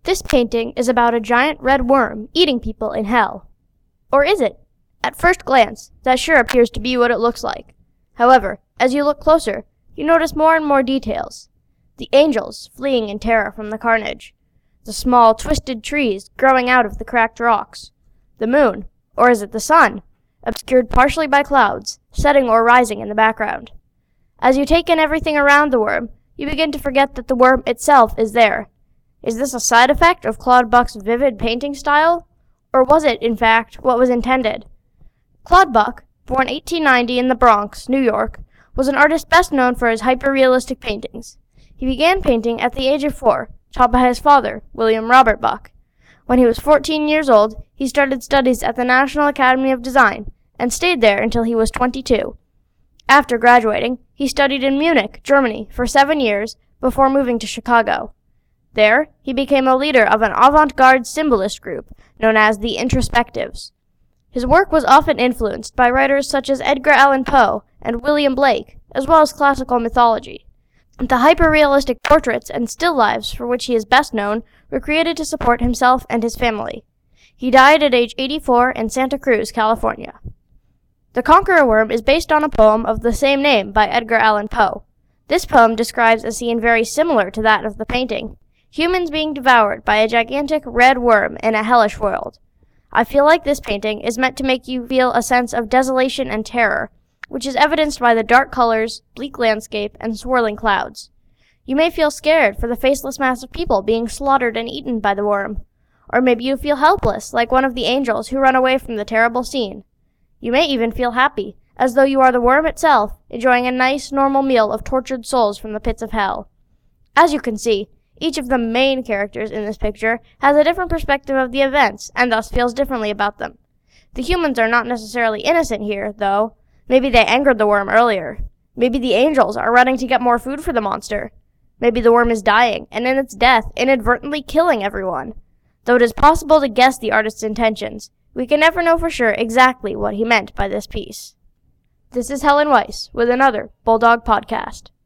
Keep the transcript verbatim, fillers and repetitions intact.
This painting is about a giant red worm eating people in hell. Or is it? At first glance, that sure appears to be what it looks like. However, as you look closer, you notice more and more details. The angels fleeing in terror from the carnage. The small, twisted trees growing out of the cracked rocks. The moon, or is it the sun, obscured partially by clouds, setting or rising in the background. As you take in everything around the worm, you begin to forget that the worm itself is there. Is this a side effect of Claude Buck's vivid painting style? Or was it, in fact, what was intended? Claude Buck, born eighteen ninety in the Bronx, New York, was an artist best known for his hyper-realistic paintings. He began painting at the age of four, taught by his father, William Robert Buck. When he was fourteen years old, he started studies at the National Academy of Design, and stayed there until he was twenty-two. After graduating, he studied in Munich, Germany, for seven years, before moving to Chicago. There, he became a leader of an avant-garde symbolist group known as the Introspectives. His work was often influenced by writers such as Edgar Allan Poe and William Blake, as well as classical mythology. The hyper-realistic portraits and still lifes for which he is best known were created to support himself and his family. He died at age eighty-four in Santa Cruz, California. The Conqueror Worm is based on a poem of the same name by Edgar Allan Poe. This poem describes a scene very similar to that of the painting. Humans being devoured by a gigantic red worm in a hellish world. I feel like this painting is meant to make you feel a sense of desolation and terror, which is evidenced by the dark colors, bleak landscape, and swirling clouds. You may feel scared for the faceless mass of people being slaughtered and eaten by the worm. Or maybe you feel helpless, like one of the angels who run away from the terrible scene. You may even feel happy, as though you are the worm itself, enjoying a nice, normal meal of tortured souls from the pits of hell. As you can see, each of the main characters in this picture has a different perspective of the events, and thus feels differently about them. The humans are not necessarily innocent here, though. Maybe they angered the worm earlier. Maybe the angels are running to get more food for the monster. Maybe the worm is dying, and in its death, inadvertently killing everyone. Though it is possible to guess the artist's intentions, we can never know for sure exactly what he meant by this piece. This is Helen Weiss with another Bulldog Podcast.